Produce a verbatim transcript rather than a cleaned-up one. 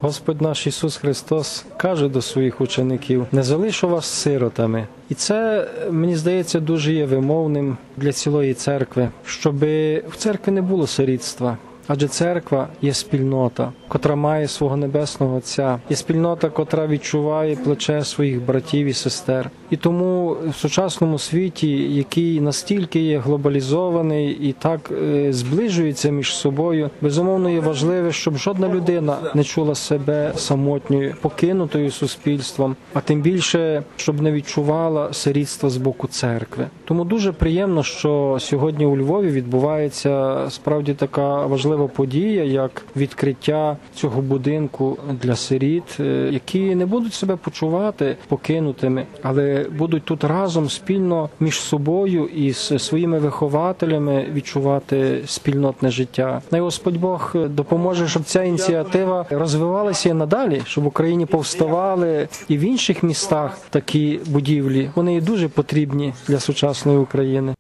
Господь наш Ісус Христос каже до своїх учеників: «Не залишу вас сиротами». І це, мені здається, дуже є вимовним для цілої церкви, щоб в церкві не було сирітства. Адже церква є спільнота, котра має свого Небесного Отця, є спільнота, котра відчуває плече своїх братів і сестер. І тому в сучасному світі, який настільки є глобалізований і так е, зближується між собою, безумовно є важливе, щоб жодна людина не чула себе самотньою, покинутою суспільством, а тим більше, щоб не відчувала сирітства з боку церкви. Тому дуже приємно, що сьогодні у Львові відбувається справді така важлива подія, як відкриття цього будинку для сиріт, які не будуть себе почувати покинутими, але будуть тут разом спільно між собою і з своїми вихователями відчувати спільнотне життя. Най Господь Бог допоможе, щоб ця ініціатива розвивалася і надалі, щоб в Україні повставали і в інших містах такі будівлі. Вони є дуже потрібні для сучасної України.